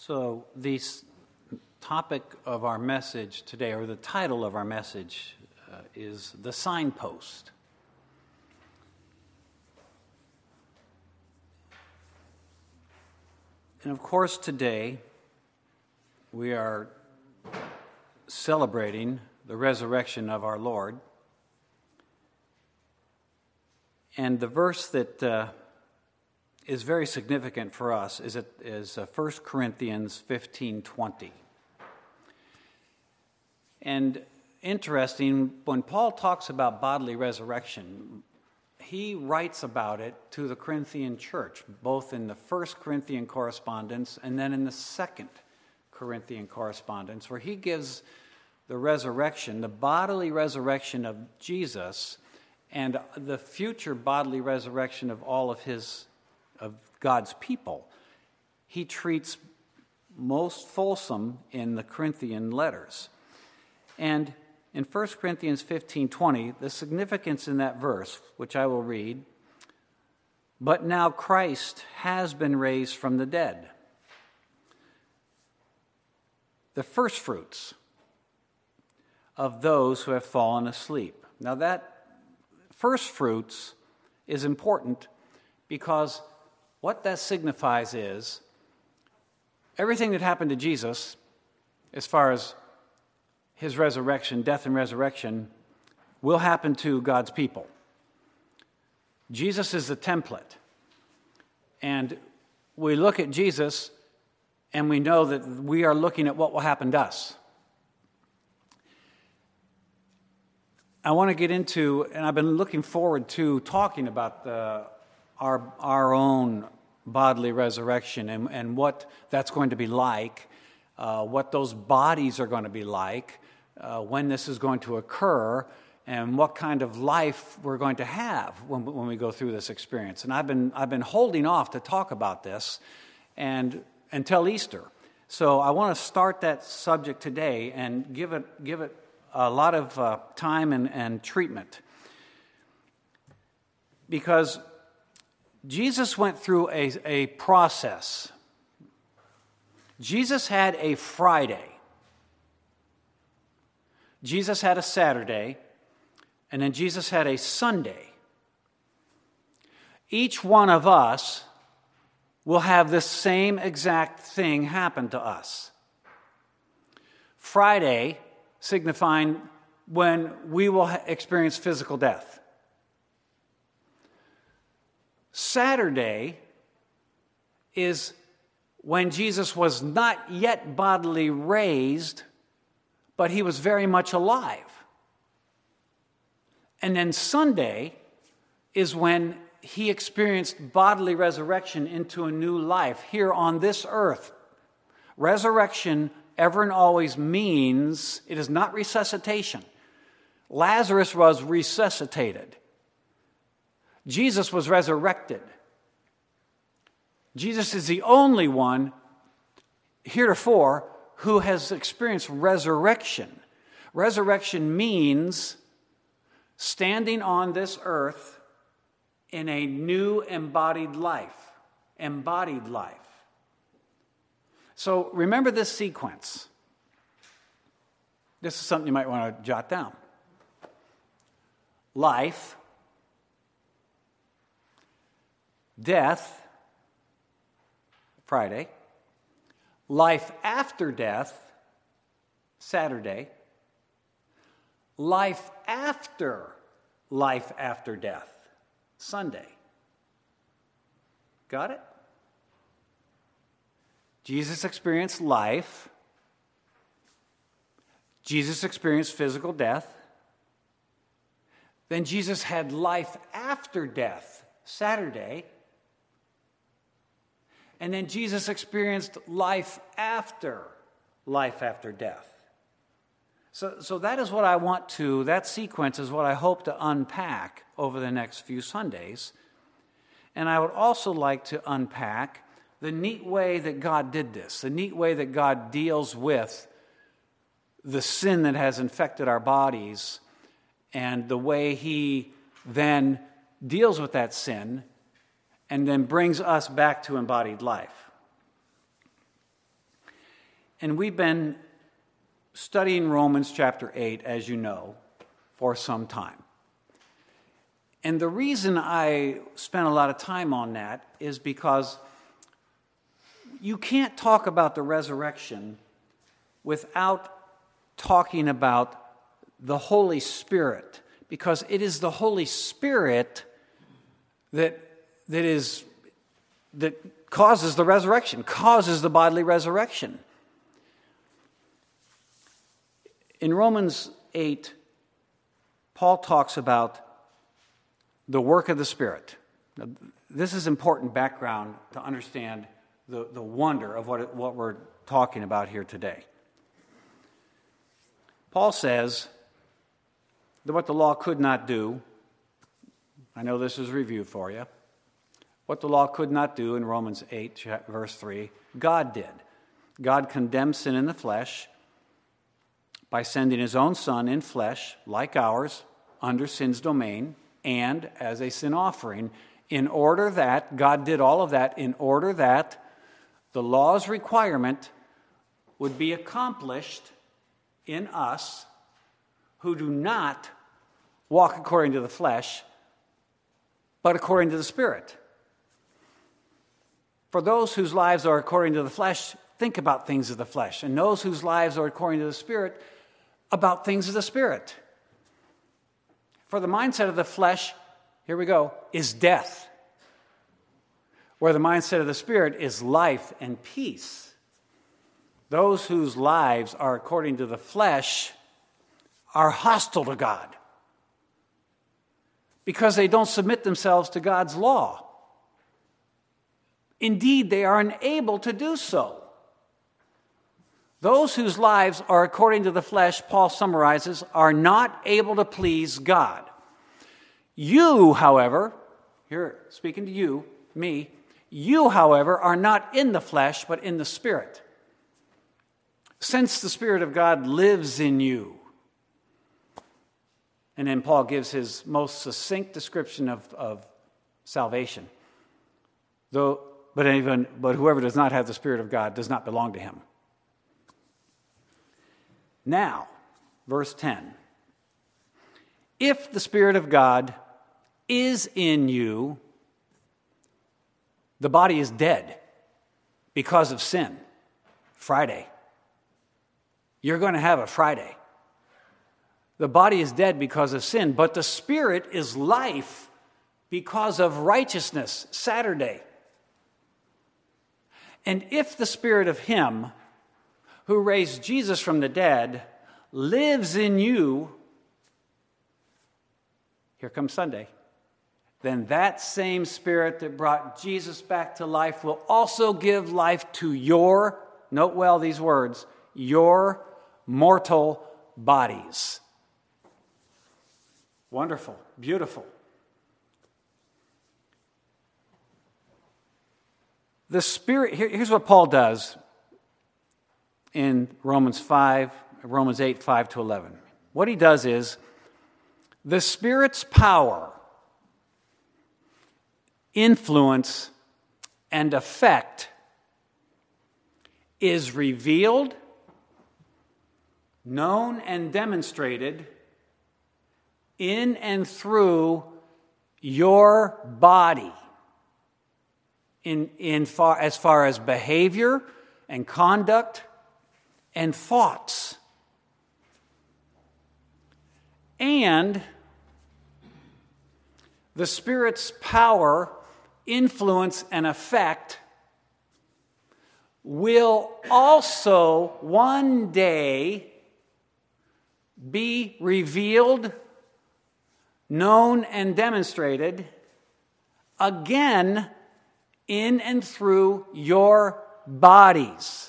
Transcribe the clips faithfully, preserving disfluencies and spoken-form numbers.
So the s- topic of our message today, or the title of our message, uh, is The Signpost. And of course today we are celebrating the resurrection of our Lord. And the verse that uh, is very significant for us is, it, is uh, First Corinthians fifteen twenty. And interesting, when Paul talks about bodily resurrection, he writes about it to the Corinthian church, both in the First Corinthian correspondence and then in the Second Corinthian correspondence, where he gives the resurrection, the bodily resurrection of Jesus, and the future bodily resurrection of all of his, of God's people, he treats most fulsome in the Corinthian letters. And in First Corinthians fifteen twenty, the significance in that verse, which I will read, "But now Christ has been raised from the dead, the firstfruits of those who have fallen asleep." Now that firstfruits is important because what that signifies is everything that happened to Jesus as far as his resurrection, death and resurrection, will happen to God's people. Jesus is the template. And we look at Jesus and we know that we are looking at what will happen to us. I want to get into, and I've been looking forward to talking about the, our, our own bodily resurrection and, and what that's going to be like, uh, what those bodies are going to be like, uh, when this is going to occur, and what kind of life we're going to have when, when we go through this experience. And I've been I've been holding off to talk about this and until Easter. So I want to start that subject today and give it give it a lot of uh, time and, and treatment. Because Jesus went through a, a process. Jesus had a Friday. Jesus had a Saturday. And then Jesus had a Sunday. Each one of us will have this same exact thing happen to us. Friday signifying when we will experience physical death. Saturday is when Jesus was not yet bodily raised, but he was very much alive. And then Sunday is when he experienced bodily resurrection into a new life here on this earth. Resurrection ever and always means it is not resuscitation. Lazarus was resuscitated. Jesus was resurrected. Jesus is the only one heretofore who has experienced resurrection. Resurrection means standing on this earth in a new embodied life. Embodied life. So remember this sequence. This is something you might want to jot down. Life, death, Friday, life after death, Saturday, life after life after death, Sunday. Got it? Jesus experienced life. Jesus experienced physical death. Then Jesus had life after death, Saturday. And then Jesus experienced life after life after death. So, so that is what I want to, that sequence is what I hope to unpack over the next few Sundays. And I would also like to unpack the neat way that God did this, the neat way that God deals with the sin that has infected our bodies, and the way he then deals with that sin and then brings us back to embodied life. And we've been studying Romans chapter eight, as you know, for some time. And the reason I spent a lot of time on that is because you can't talk about the resurrection without talking about the Holy Spirit, because it is the Holy Spirit that that is that causes the resurrection, causes the bodily resurrection. In Romans eight, Paul talks about the work of the Spirit. Now, this is important background to understand the, the wonder of what, it, what we're talking about here today. Paul says that what the law could not do, I know this is review for you, what the law could not do in Romans eight, verse three, God did. God condemned sin in the flesh by sending his own Son in flesh, like ours, under sin's domain, and as a sin offering, in order that, God did all of that, in order that the law's requirement would be accomplished in us who do not walk according to the flesh, but according to the Spirit. For those whose lives are according to the flesh, think about things of the flesh, and those whose lives are according to the Spirit, about things of the Spirit. For the mindset of the flesh, here we go, is death, where the mindset of the Spirit is life and peace. Those whose lives are according to the flesh are hostile to God because they don't submit themselves to God's law. Indeed, they are unable to do so. Those whose lives are according to the flesh, Paul summarizes, are not able to please God. You, however, here speaking to you, me, you, however, are not in the flesh, but in the Spirit, since the Spirit of God lives in you. And then Paul gives his most succinct description of, of salvation. Though, but even, but whoever does not have the Spirit of God does not belong to him. Now, verse ten. If the Spirit of God is in you, the body is dead because of sin. Friday. You're going to have a Friday. The body is dead because of sin, but the Spirit is life because of righteousness. Saturday. And if the Spirit of Him who raised Jesus from the dead lives in you, here comes Sunday, then that same Spirit that brought Jesus back to life will also give life to your, note well these words, your mortal bodies. Wonderful, beautiful. The Spirit, here, here's what Paul does in Romans five, Romans eight, five to eleven. What he does is, the Spirit's power, influence, and effect is revealed, known, and demonstrated in and through your body, in, in far, as far as behavior and conduct and thoughts. And the Spirit's power, influence, and effect will also one day be revealed, known, and demonstrated again in and through your bodies.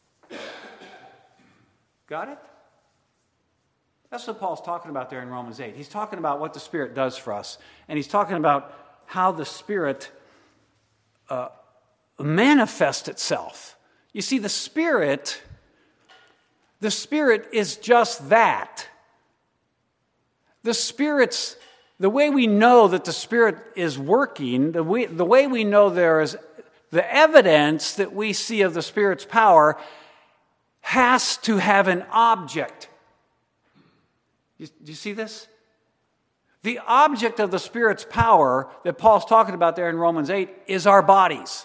Got it? That's what Paul's talking about there in Romans eight. He's talking about what the Spirit does for us. And he's talking about how the Spirit uh, manifests itself. You see, the Spirit, the Spirit is just that. The Spirit's, the way we know that the Spirit is working, the way, the way we know there is the evidence that we see of the Spirit's power has to have an object. You, do you see this? The object of the Spirit's power that Paul's talking about there in Romans eight is our bodies.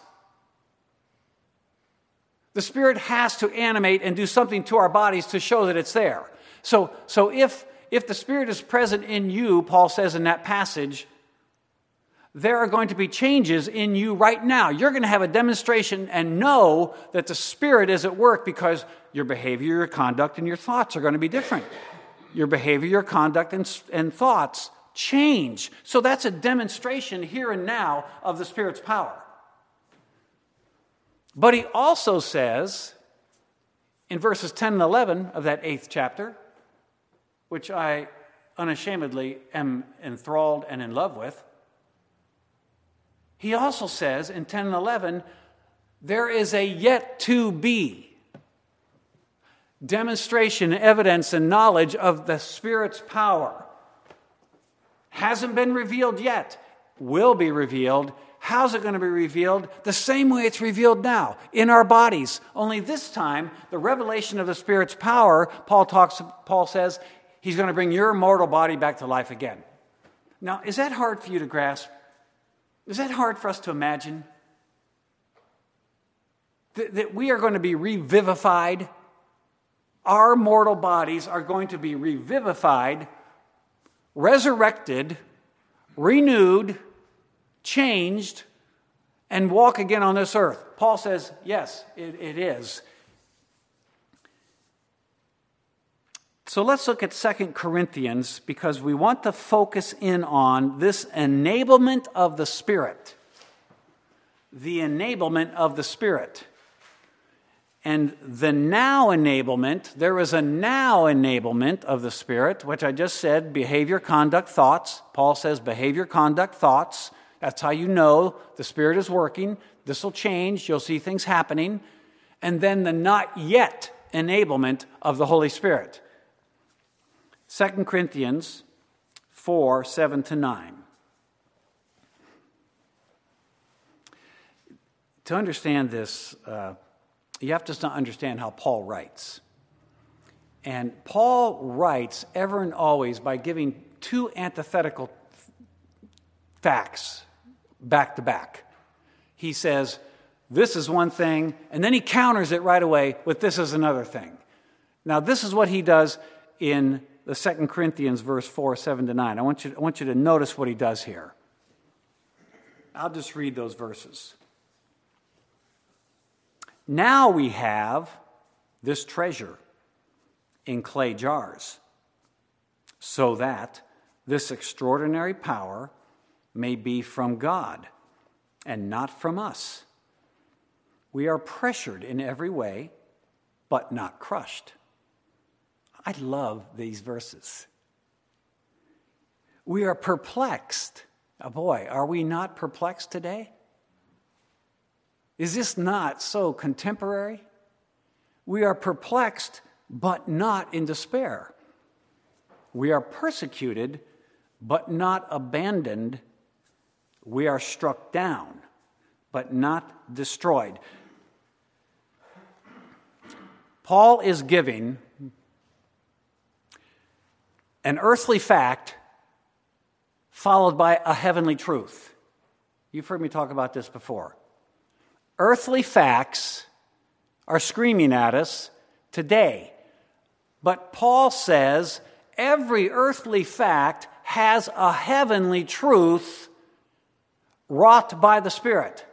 The Spirit has to animate and do something to our bodies to show that it's there. So, so if, if the Spirit is present in you, Paul says in that passage, there are going to be changes in you right now. You're going to have a demonstration and know that the Spirit is at work because your behavior, your conduct, and your thoughts are going to be different. Your behavior, your conduct, and, and thoughts change. So that's a demonstration here and now of the Spirit's power. But he also says in verses ten and eleven of that eighth chapter, which I unashamedly am enthralled and in love with, he also says in ten and eleven, there is a yet to be demonstration, evidence, and knowledge of the Spirit's power. Hasn't been revealed yet, will be revealed. How's it going to be revealed? The same way it's revealed now, in our bodies. Only this time, the revelation of the Spirit's power, Paul talks. Paul says, he's going to bring your mortal body back to life again. Now, is that hard for you to grasp? Is that hard for us to imagine? That, that we are going to be revivified? Our mortal bodies are going to be revivified, resurrected, renewed, changed, and walk again on this earth. Paul says, yes, it, it is. So let's look at Second Corinthians because we want to focus in on this enablement of the Spirit. The enablement of the Spirit. And the now enablement, there is a now enablement of the Spirit, which I just said, behavior, conduct, thoughts. Paul says behavior, conduct, thoughts. That's how you know the Spirit is working. This will change. You'll see things happening. And then the not yet enablement of the Holy Spirit. Second Corinthians four, seven to nine. To understand this, uh, you have to understand how Paul writes. And Paul writes ever and always by giving two antithetical facts back to back. He says, this is one thing, and then he counters it right away with this is another thing. Now, this is what he does in the Second Corinthians verse four, seven to nine. I want you, I want you to notice what he does here. I'll just read those verses. Now we have this treasure in clay jars, so that this extraordinary power may be from God and not from us. We are pressured in every way, but not crushed. I love these verses. We are perplexed. Oh boy, are we not perplexed today? Is this not so contemporary? We are perplexed, but not in despair. We are persecuted, but not abandoned. We are struck down, but not destroyed. Paul is giving an earthly fact followed by a heavenly truth. You've heard me talk about this before. Earthly facts are screaming at us today. But Paul says every earthly fact has a heavenly truth wrought by the Spirit.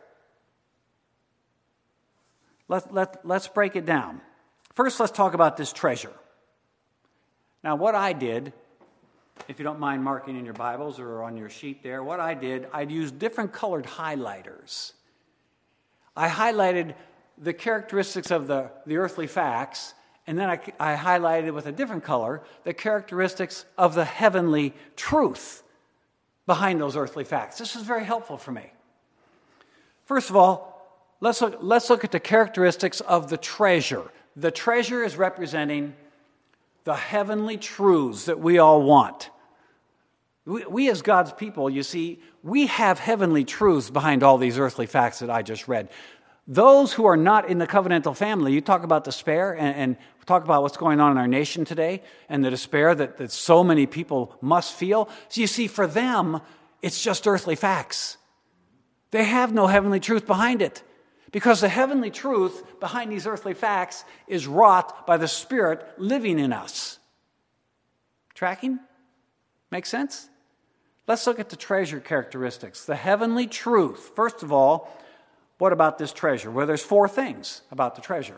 Let, let, let's break it down. First, let's talk about this treasure. Now, what I did, if you don't mind marking in your Bibles or on your sheet there, what I did, I'd use different colored highlighters. I highlighted the characteristics of the, the earthly facts, and then I, I highlighted with a different color the characteristics of the heavenly truth behind those earthly facts. This is very helpful for me. First of all, let's look, let's look at the characteristics of the treasure. The treasure is representing the heavenly truths that we all want. We, we as God's people, you see, we have heavenly truths behind all these earthly facts that I just read. Those who are not in the covenantal family, you talk about despair and, and talk about what's going on in our nation today and the despair that, that so many people must feel. So you see, for them, it's just earthly facts. They have no heavenly truth behind it. Because the heavenly truth behind these earthly facts is wrought by the Spirit living in us. Tracking? Make sense? Let's look at the treasure characteristics. The heavenly truth. First of all, what about this treasure? Well, there's four things about the treasure.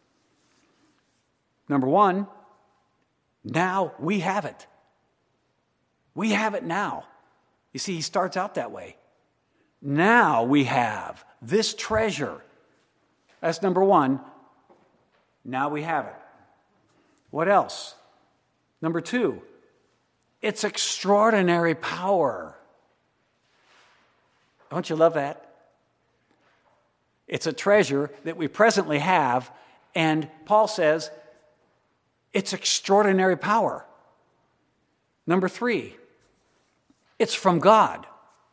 Number one, now we have it. We have it now. You see, he starts out that way. Now we have this treasure. That's number one. Now we have it. What else? Number two, it's extraordinary power. Don't you love that? It's a treasure that we presently have, and Paul says it's extraordinary power. Number three, it's from God.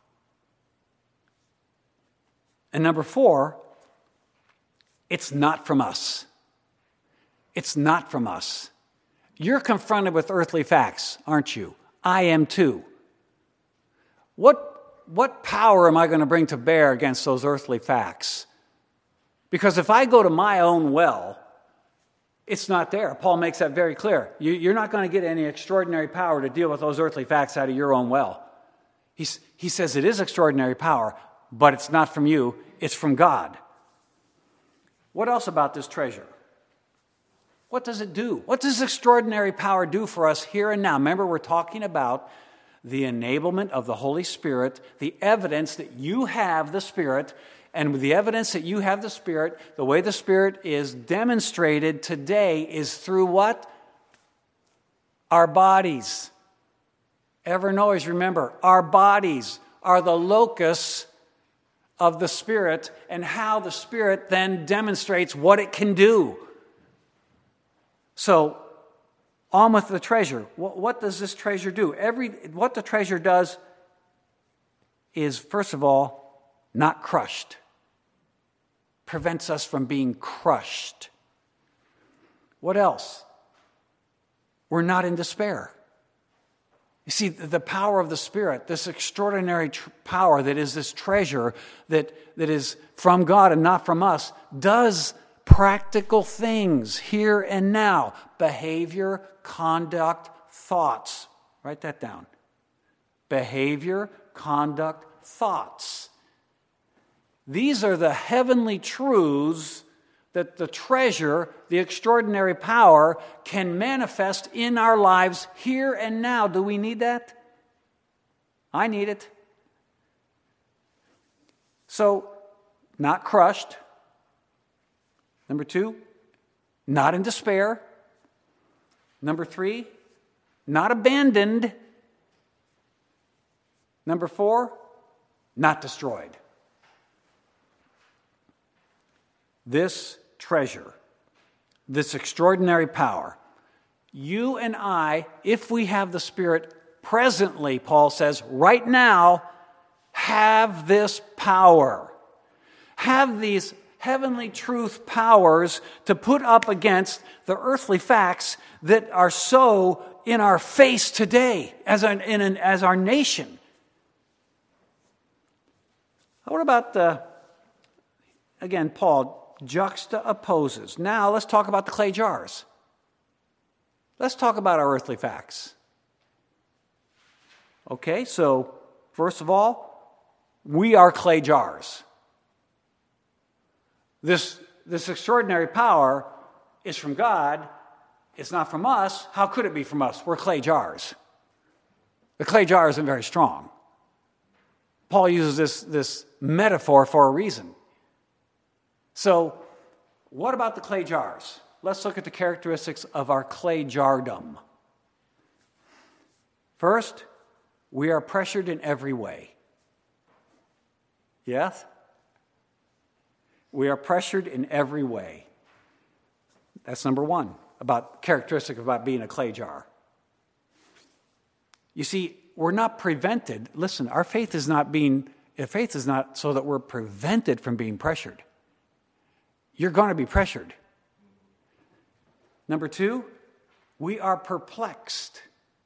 And number four, it's not from us. It's not from us. You're confronted with earthly facts, aren't you? I am too. What, what power am I going to bring to bear against those earthly facts? Because if I go to my own well, it's not there. Paul makes that very clear. You, you're not going to get any extraordinary power to deal with those earthly facts out of your own well. He's, he says it is extraordinary power, but it's not from you. It's from God. What else about this treasure? What does it do? What does extraordinary power do for us here and now? Remember, we're talking about the enablement of the Holy Spirit, the evidence that you have the Spirit, and with the evidence that you have the Spirit, the way the Spirit is demonstrated today is through what? Our bodies. Ever always remember, our bodies are the locus of the Spirit, and how the Spirit then demonstrates what it can do. So, on with the treasure. What, what does this treasure do? Every what the treasure does is, first of all, not crushed. Prevents us from being crushed. What else? We're not in despair. You see, the power of the Spirit, this extraordinary tr- power that is this treasure that, that is from God and not from us, does practical things here and now. Behavior, conduct, thoughts. Write that down. Behavior, conduct, thoughts. These are the heavenly truths that the treasure, the extraordinary power, can manifest in our lives here and now. Do we need that? I need it. So, not crushed. Number two, not in despair. Number three, not abandoned. Number four, not destroyed. This treasure, this extraordinary power, you and I, if we have the Spirit presently, Paul says, right now, have this power. Have these heavenly truth powers to put up against the earthly facts that are so in our face today as, an, in an, as our nation. What about the, again, Paul juxtaposes. Now let's talk about the clay jars. Let's talk about our earthly facts. Okay, so first of all, we are clay jars. This, this extraordinary power is from God. It's not from us. How could it be from us? We're clay jars. The clay jar isn't very strong. Paul uses this, this metaphor for a reason. So, what about the clay jars? Let's look at the characteristics of our clay jardom. First, we are pressured in every way. Yes? We are pressured in every way. That's number one, about characteristic about being a clay jar. You see, we're not prevented. Listen, our faith is not being, faith is not so that we're prevented from being pressured. you're going to be pressured. Number two, we are perplexed.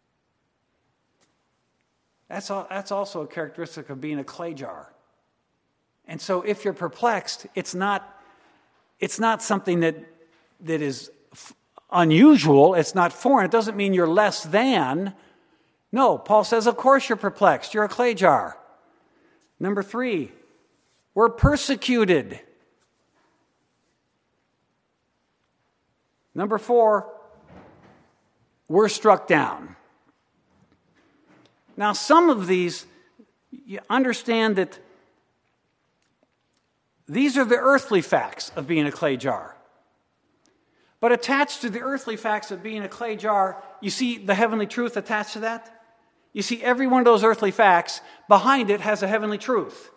That's, all, that's also a characteristic of being a clay jar. And so if you're perplexed, it's not, it's not something that, that is f- unusual. It's not foreign. It doesn't mean you're less than. No, Paul says, of course you're perplexed. You're a clay jar. Number three, we're persecuted. Number four, we're struck down. Now, some of these, you understand that these are the earthly facts of being a clay jar. But attached to the earthly facts of being a clay jar, you see the heavenly truth attached to that? You see, every one of those earthly facts, behind it has a heavenly truth.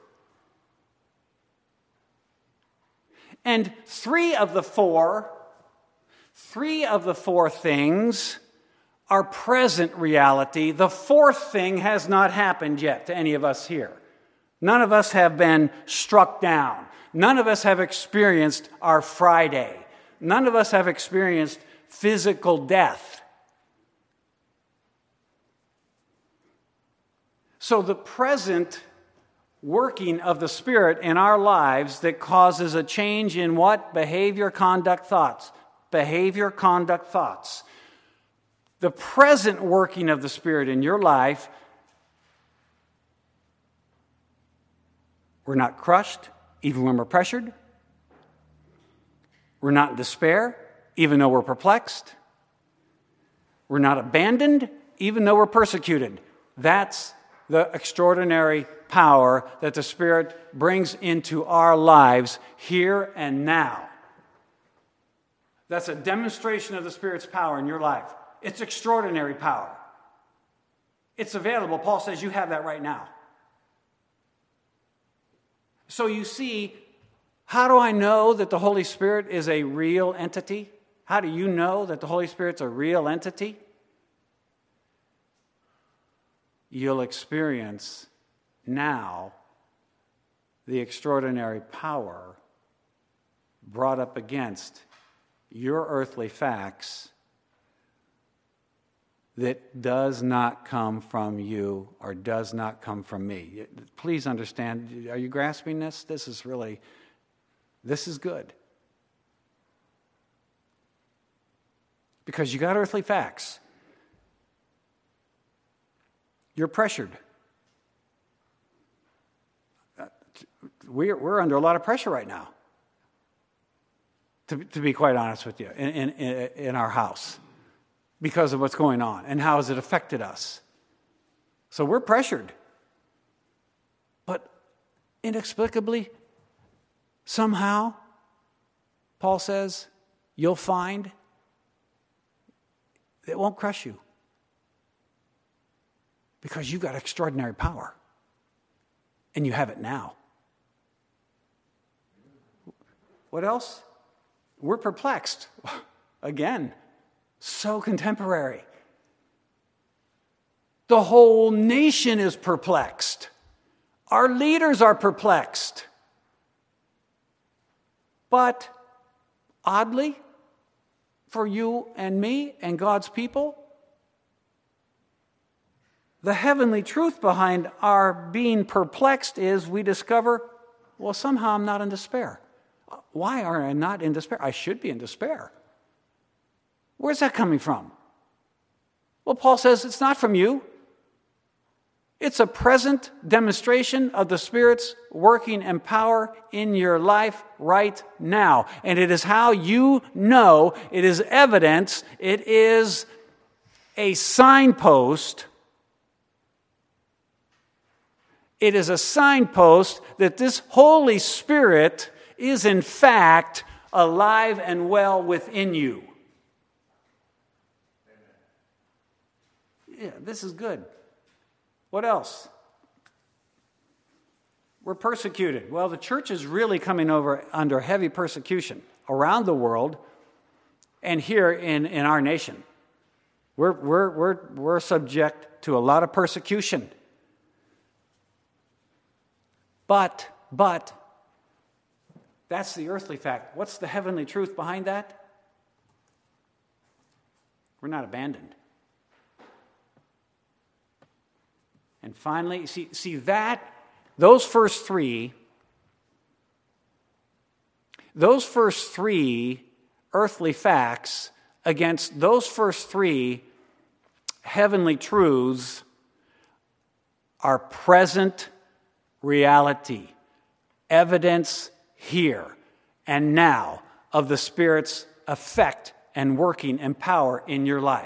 And three of the four, three of the four things are present reality. The fourth thing has not happened yet to any of us here. None of us have been struck down. None of us have experienced our Friday. None of us have experienced physical death. So the present working of the Spirit in our lives that causes a change in what? Behavior, conduct, thoughts. Behavior, conduct, thoughts. The present working of the Spirit in your life, we're not crushed, even when we're pressured. We're not in despair, even though we're perplexed. We're not abandoned, even though we're persecuted. That's the extraordinary power that the Spirit brings into our lives here and now. That's a demonstration of the Spirit's power in your life. It's extraordinary power. It's available. Paul says you have that right now. So you see, how do I know that the Holy Spirit is a real entity? How do you know that the Holy Spirit's a real entity? You'll experience now the extraordinary power brought up against your earthly facts that does not come from you or does not come from me. Please understand, are you grasping this? This is really, this is good. Because you got earthly facts. You're pressured. We're, we're under a lot of pressure right now, to, to be quite honest with you, in, in, in our house, because of what's going on and how has it affected us. So we're pressured. But inexplicably, somehow, Paul says, you'll find it won't crush you. Because you've got extraordinary power. And you have it now. What else? We're perplexed. Again, so contemporary. The whole nation is perplexed. Our leaders are perplexed. But, oddly, for you and me and God's people, the heavenly truth behind our being perplexed is we discover, well, somehow I'm not in despair. Why are I not in despair? I should be in despair. Where's that coming from? Well, Paul says it's not from you. It's a present demonstration of the Spirit's working and power in your life right now. And it is how you know, it is evidence, it is a signpost. It is a signpost that this Holy Spirit is in fact alive and well within you. Yeah, this is good. What else? We're persecuted. Well, the church is really coming over under heavy persecution around the world and here in, in our nation. We're, we're, we're, we're subject to a lot of persecution. But, but, That's the earthly fact. What's the heavenly truth behind that? We're not abandoned. And finally, see, see that, those first three, those first three earthly facts against those first three heavenly truths are present reality, evidence here and now of the Spirit's effect and working and power in your life.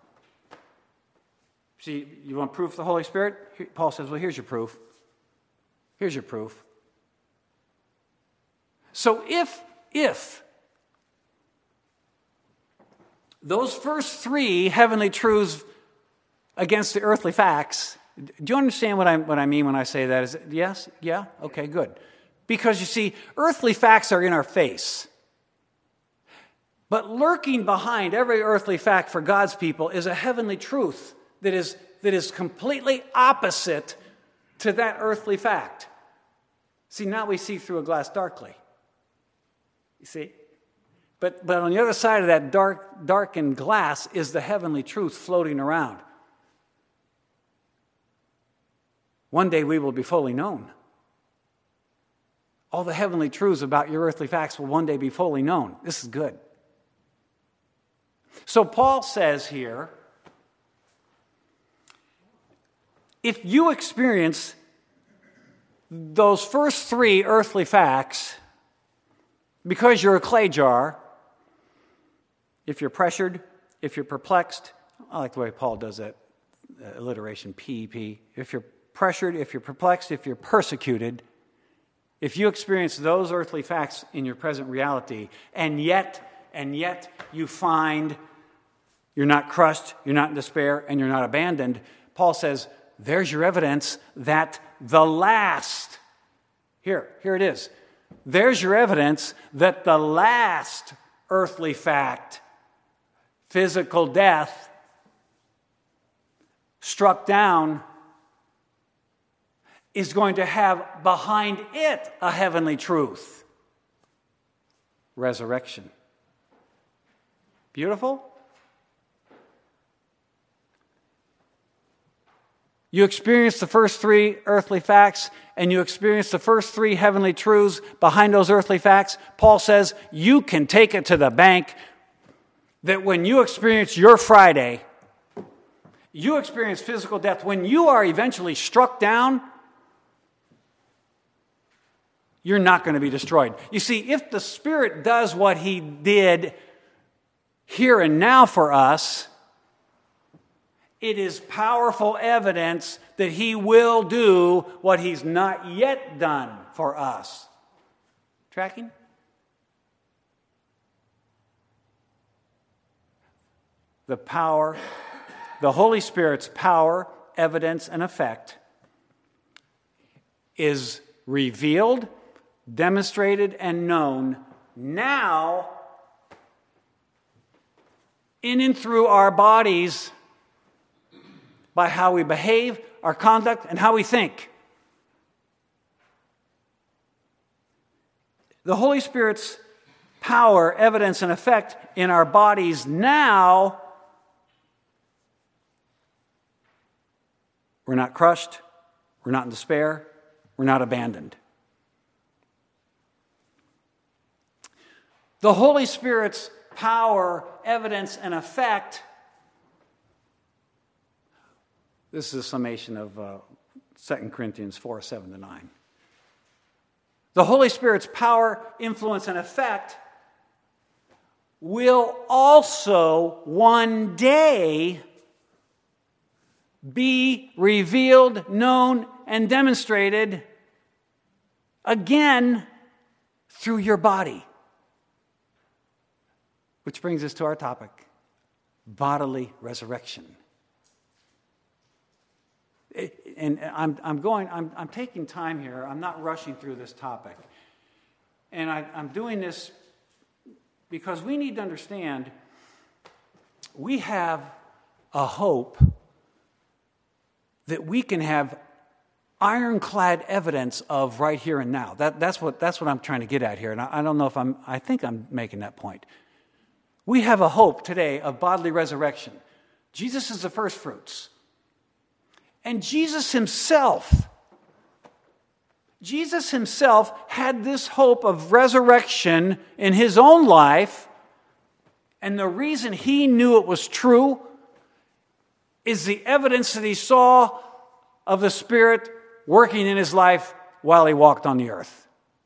See, you want proof of the Holy Spirit? Paul says, well, here's your proof. Here's your proof. So if, if those first three heavenly truths against the earthly facts, do you understand what I, what I mean when I say that? Is it, yes? Yeah? Okay, good. Because you see, earthly facts are in our face. But lurking behind every earthly fact for God's people is a heavenly truth that is, that is completely opposite to that earthly fact. See, now we see through a glass darkly. You see? But, but on the other side of that dark, darkened glass is the heavenly truth floating around. One day we will be fully known. All the heavenly truths about your earthly facts will one day be fully known. This is good. So Paul says here, if you experience those first three earthly facts because you're a clay jar, if you're pressured, if you're perplexed, I like the way Paul does that uh, alliteration, P E P. If you're pressured, if you're perplexed, if you're persecuted, if you experience those earthly facts in your present reality, and yet, and yet you find you're not crushed, you're not in despair, and you're not abandoned, Paul says, there's your evidence that the last, here, here it is, there's your evidence that the last earthly fact, physical death, struck down, is going to have behind it a heavenly truth. Resurrection. Beautiful? You experience the first three earthly facts, and you experience the first three heavenly truths behind those earthly facts. Paul says you can take it to the bank that when you experience your Friday, you experience physical death. When you are eventually struck down, you're not going to be destroyed. You see, if the Spirit does what He did here and now for us, it is powerful evidence that He will do what He's not yet done for us. Tracking? The power, the Holy Spirit's power, evidence, and effect is revealed, demonstrated, and known now in and through our bodies by how we behave, our conduct, and how we think. The Holy Spirit's power, evidence, and effect in our bodies now, we're not crushed, we're not in despair, we're not abandoned. The Holy Spirit's power, evidence, and effect. This is a summation of uh, Second Corinthians four, seven to nine. The Holy Spirit's power, influence, and effect will also one day be revealed, known, and demonstrated again through your body. Which brings us to our topic, bodily resurrection. And I'm, I'm going, I'm, I'm taking time here. I'm not rushing through this topic. And I, I'm doing this because we need to understand we have a hope that we can have ironclad evidence of right here and now. That, that's what that's what I'm trying to get at here. And I, I don't know if I'm, I think I'm making that point. We have a hope today of bodily resurrection. Jesus is the first fruits. And Jesus himself, Jesus himself had this hope of resurrection in his own life. And the reason he knew it was true is the evidence that he saw of the Spirit working in his life while he walked on the earth.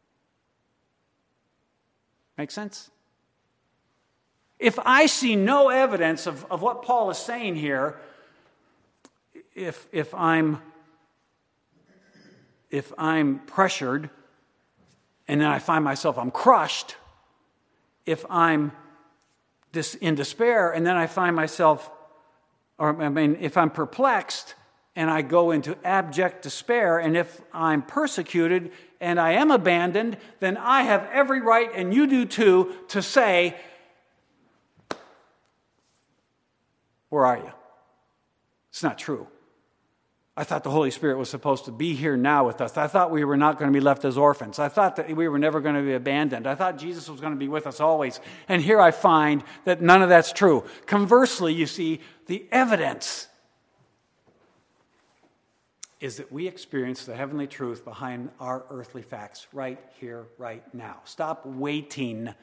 Make sense? If I see no evidence of, of what Paul is saying here, if if I'm if I'm pressured and then I find myself I'm crushed, if I'm dis, in despair and then I find myself, or I mean, if I'm perplexed and I go into abject despair, and if I'm persecuted and I am abandoned, then I have every right, and you do too, to say, where are you? It's not true. I thought the Holy Spirit was supposed to be here now with us. I thought we were not going to be left as orphans. I thought that we were never going to be abandoned. I thought Jesus was going to be with us always. And here I find that none of that's true. Conversely, you see, the evidence is that we experience the heavenly truth behind our earthly facts right here, right now. Stop waiting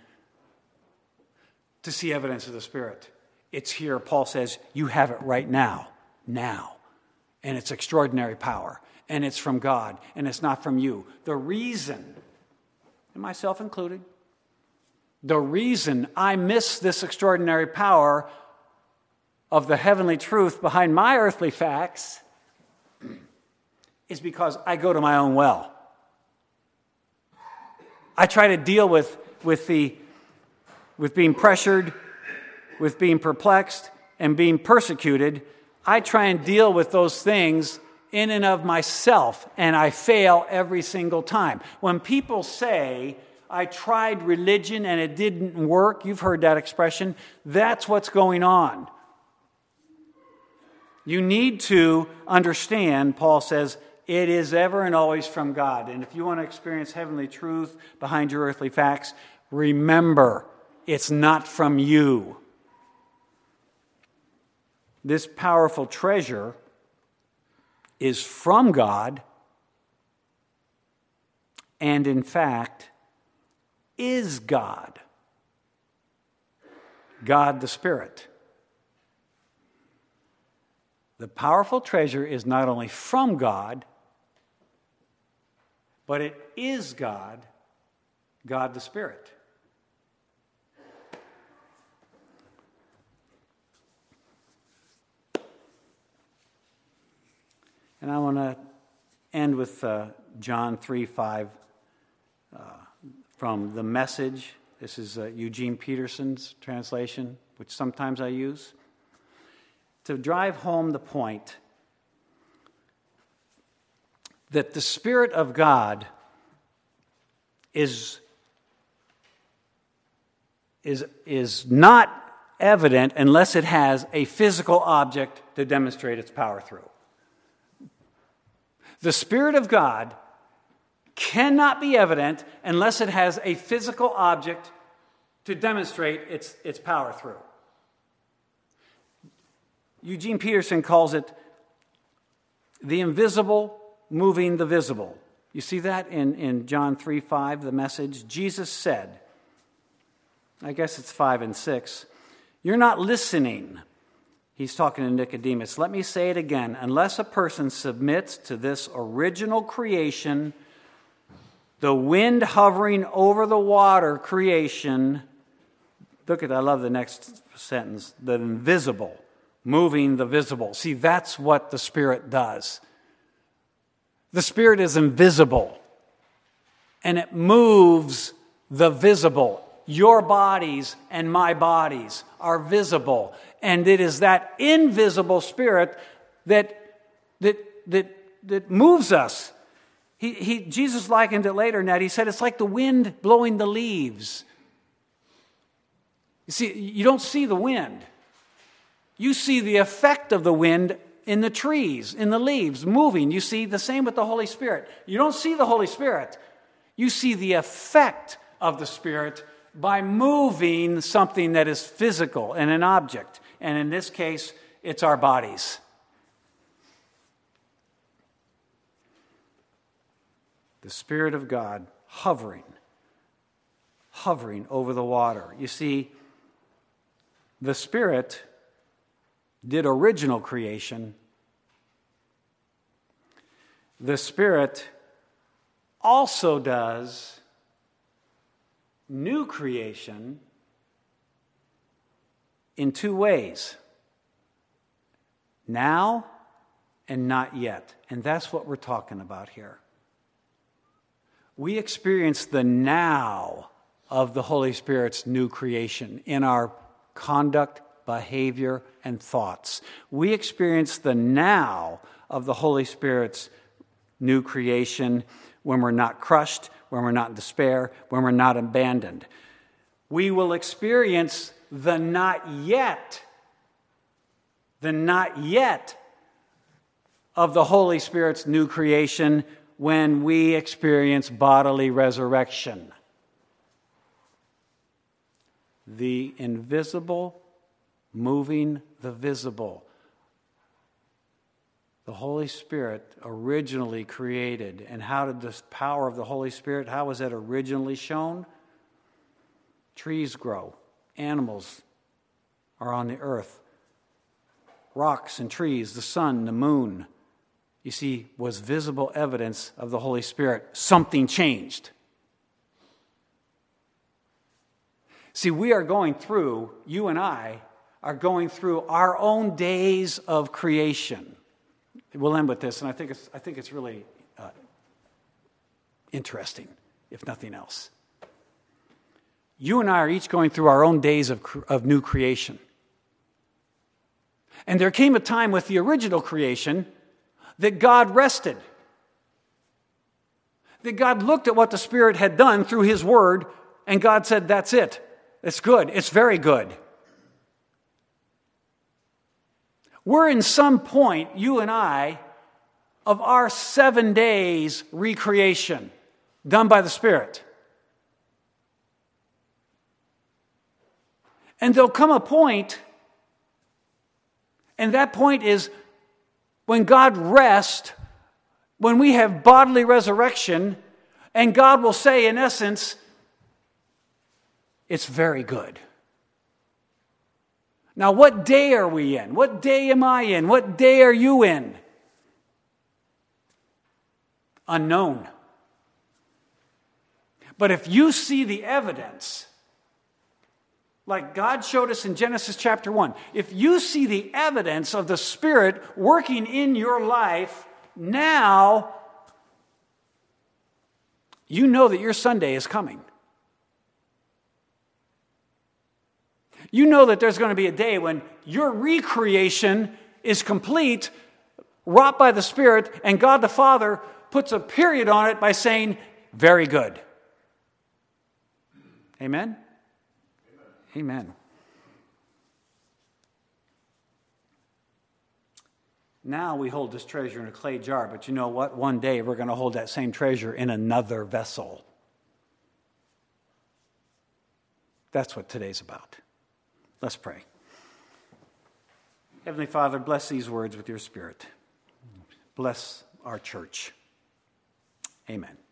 to see evidence of the Spirit. It's here. Paul says, you have it right now, now. And it's extraordinary power. And it's from God. And it's not from you. The reason, and myself included, the reason I miss this extraordinary power of the heavenly truth behind my earthly facts is because I go to my own well. I try to deal with, with, the, with being pressured, with being perplexed, and being persecuted. I try and deal with those things in and of myself, and I fail every single time. When people say, I tried religion and it didn't work, you've heard that expression, that's what's going on. You need to understand, Paul says, it is ever and always from God. And if you want to experience heavenly truth behind your earthly facts, remember, it's not from you. This powerful treasure is from God, and in fact, is God. God the Spirit. The powerful treasure is not only from God, but it is God, God the Spirit. And I want to end with uh, John three five uh, from the Message. This is uh, Eugene Peterson's translation, which sometimes I use, to drive home the point that the Spirit of God is, is, is not evident unless it has a physical object to demonstrate its power through. The Spirit of God cannot be evident unless it has a physical object to demonstrate its, its power through. Eugene Peterson calls it the invisible moving the visible. You see that in, in John three five, the Message? Jesus said, I guess it's five and six, you're not listening. He's talking to Nicodemus. Let me say it again. Unless a person submits to this original creation, the wind hovering over the water creation, look at, I love the next sentence, the invisible, moving the visible. See, that's what the Spirit does. The Spirit is invisible, and it moves the visible. Your bodies and my bodies are visible. And it is that invisible Spirit that that that that moves us. He, he Jesus likened it later in that. He said it's like the wind blowing the leaves. You see, you don't see the wind. You see the effect of the wind in the trees, in the leaves, moving. You see the same with the Holy Spirit. You don't see the Holy Spirit. You see the effect of the Spirit by moving something that is physical and an object. And in this case, it's our bodies. The Spirit of God hovering, hovering over the water. You see, the Spirit did original creation. The Spirit also does new creation in two ways. Now and not yet. And that's what we're talking about here. We experience the now of the Holy Spirit's new creation in our conduct, behavior, and thoughts. We experience the now of the Holy Spirit's new creation when we're not crushed, when we're not in despair, when we're not abandoned. We will experience the not yet, the not yet of the Holy Spirit's new creation when we experience bodily resurrection. The invisible moving the visible. The Holy Spirit originally created. And how did this power of the Holy Spirit, how was that originally shown? Trees grow. Animals are on the earth. Rocks and trees, the sun, the moon, you see, was visible evidence of the Holy Spirit. Something changed. See, we are going through, you and I are going through our own days of creation. We'll end with this, and I think it's, I think it's really uh, interesting, if nothing else. You and I are each going through our own days of, of new creation. And there came a time with the original creation that God rested. That God looked at what the Spirit had done through His Word, and God said, that's it. It's good. It's very good. We're in some point, you and I, of our seven days recreation done by the Spirit. And there'll come a point, and that point is when God rests, when we have bodily resurrection, and God will say, in essence, it's very good. Now, what day are we in? What day am I in? What day are you in? Unknown. But if you see the evidence, like God showed us in Genesis chapter one, if you see the evidence of the Spirit working in your life now, you know that your Sunday is coming. You know that there's going to be a day when your recreation is complete, wrought by the Spirit, and God the Father puts a period on it by saying, very good. Amen? Amen. Amen. Now we hold this treasure in a clay jar, but you know what? One day we're going to hold that same treasure in another vessel. That's what today's about. Let's pray. Heavenly Father, bless these words with your Spirit. Bless our church. Amen.